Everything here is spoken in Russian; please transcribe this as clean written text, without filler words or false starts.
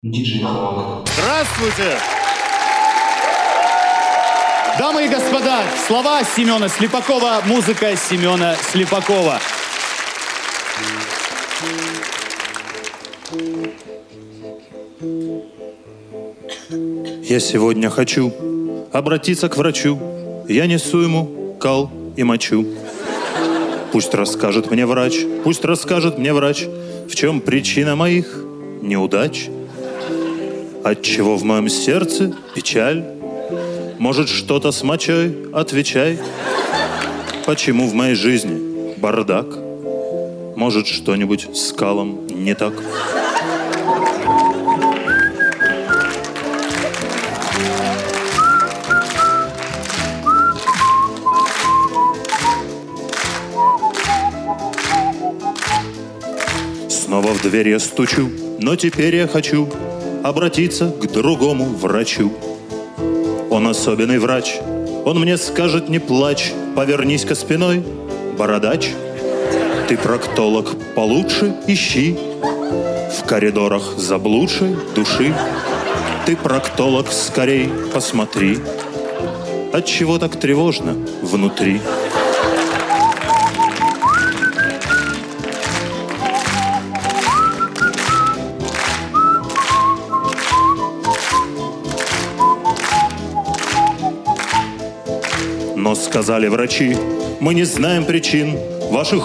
Диджей Хавок. Здравствуйте! Дамы и господа, слова Семена Слепакова, музыка Семена Слепакова. Я сегодня хочу обратиться к врачу. Я несу ему кал и мочу. Пусть расскажет мне врач, в чем причина моих неудач. Отчего в моем сердце печаль? Может, что-то с мочой? Отвечай. Почему в моей жизни бардак? Может, что-нибудь с калом не так? Снова в дверь я стучу, но теперь я хочу обратиться к другому врачу. Он особенный врач, он мне скажет: не плачь, повернись-ка спиной, бородач. Ты проктолог получше ищи в коридорах заблудшей души. Ты проктолог скорей посмотри, отчего так тревожно внутри. Но сказали врачи: мы не знаем причин ваших